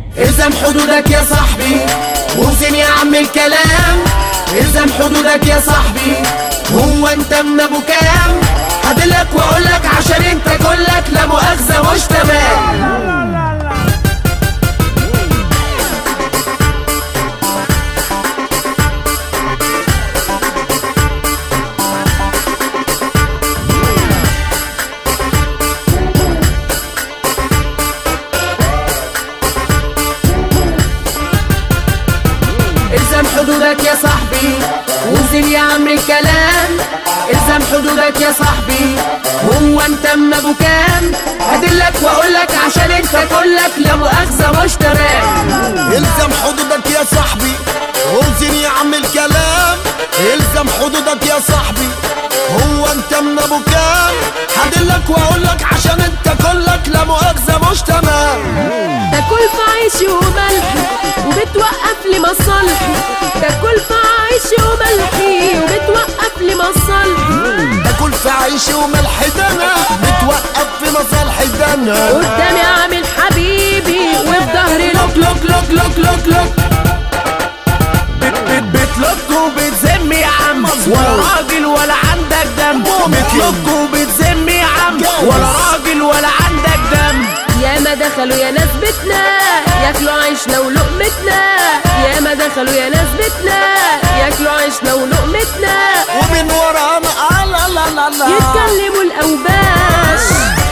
الزم حدودك يا صاحبي وزن يا عم الكلام. الزم حدودك يا صاحبي، هو انت من ابو كام؟ هدلك واقولك عشان انت كلك لا مؤاخذة مش تمام. الزم حدودك يا صاحبي وزن يا عم الكلام. الزم حدودك يا صاحبي، هو انت من ابو كام؟ هدلك واقولك عشان انت كلك لا مؤاخذة مش تمام. الزم حدودك يا صاحبي وزن يا عم الكلام. الزم حدودك يا صاحبي، هو انت من ابو كام؟ هدلك واقولك عشان انت كلك لا مؤاخذة مش تمام. تاكل في عيشي وملحي وبتوقف لي مصالحي. تاكل في عيشي وملحي وبتوقف لي مصالحي. تاكل في عيشي وملحي دنا بتوقف في مصالحي دنا. قدامي عامل حبيبي وفي ظهري لوك لوك لوك لوك لوك لوك بتلوك وبتذم يا عم، ولا راجل ولا عندك دم. بتلوك وبتذم يا عم، ولا راجل ولا عندك دم. يا ما دخلوا يا ناس بيتنا ياكلوا عيشنا ولقمتنا. يا ما دخلوا يا ناس بيتنا ياكلوا عيشنا ولقمتنا. ومن ورانا لا لا لا لا يتكلموا الاوباش.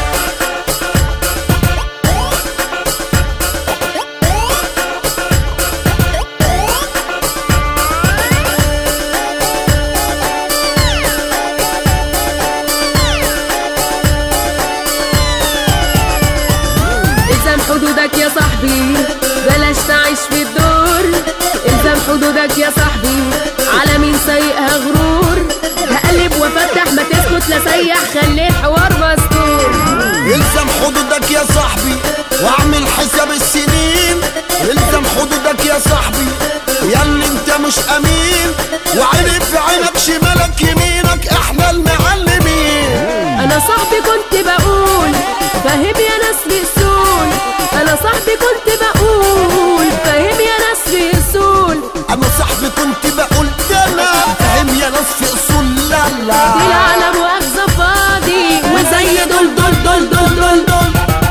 الزم حدودك يا صاحبي بلاش تعيش في الدور. الزم حدودك يا صاحبي، على مين سايقها غرور؟ هقلب وافتح ما تسكت لا سيح، خلي الحوار مستور. الزم حدودك يا صاحبي واعمل حساب السنين. الزم حدودك يا صاحبي ياللي انت مش امين، وعيني في عينك شمالك يمينك احنا المعلمين. انا صاحبي كنت بقول فاهم يا ناس بأصول. انا صاحبي كنت بقول فاهم يا ناس بأصول. انا صاحبي كنت بقول ده انا فاهم يا ناس في اصول. لا لا طلع على مؤاخذة فاضي وزي دول دول دول دول دول دول.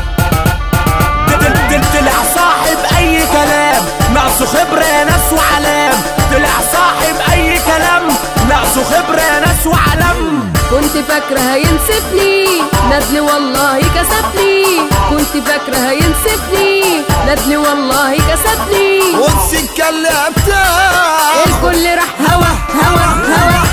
طلع صاحب اي كلام ناقصه خبرة يا ناس وعلام. طلع صاحب اي كلام ناقصه خبرة يا ناس وعلام. كنت فاكرة هينسفني ندل والله كسبني. كنت فاكرة هينسفني ندل والله كسبني. والسكة اللي بتاع الكل راح هوا هوا هوا.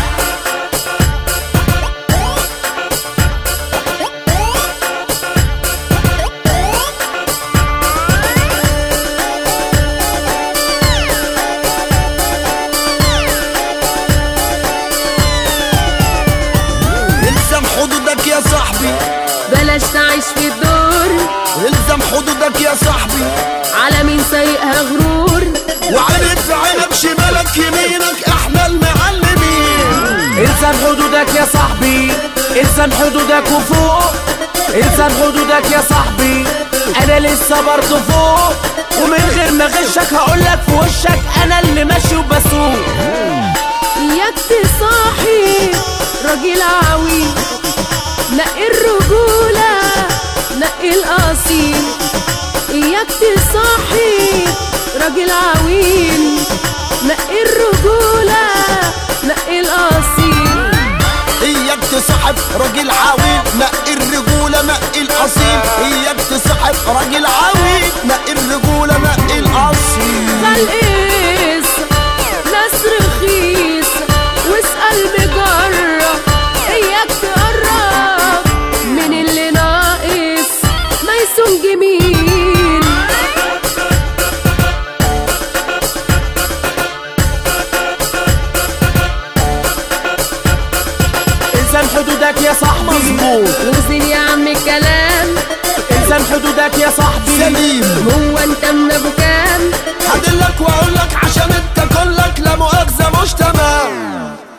الزم حدودك يا صاحبي بلاش تعيش في الدور. الزم حدودك يا صاحبي، على مين سايقها غرور؟ وعيني في عينك شمالك يمينك احنا المعلمين. الزم حدودك يا صاحبي، الزم حدودك وفوق. الزم حدودك يا صاحبي، انا لسه برضه فوق. ومن غير ما اغشك هقولك في وشك انا اللي ماشي وبسوق. اياك تصاحي راجل عويل، نقي الرجولة نقي الأصيل. اياك تصاحي راجل عويل، نقي الرجولة نقي الأصيل. اياك تصاحب راجل عويل نقي الرجولة نقي الأصيل. اياك تصاحب راجل عويل نقي الرجولة نقي الأصيل. فالقيس ناس رخيص واسأل مجرب. اياك تقرب من اللي ناقص ما يسون جميل. الزم حدودك يا صاحبي مظبوط. وزن يا عم الكلام. الزم حدودك يا صاحبي سليم. هو انت من ابو كام؟ هدلك واقولك عشان انت كلك لا مؤاخذة مش تمام.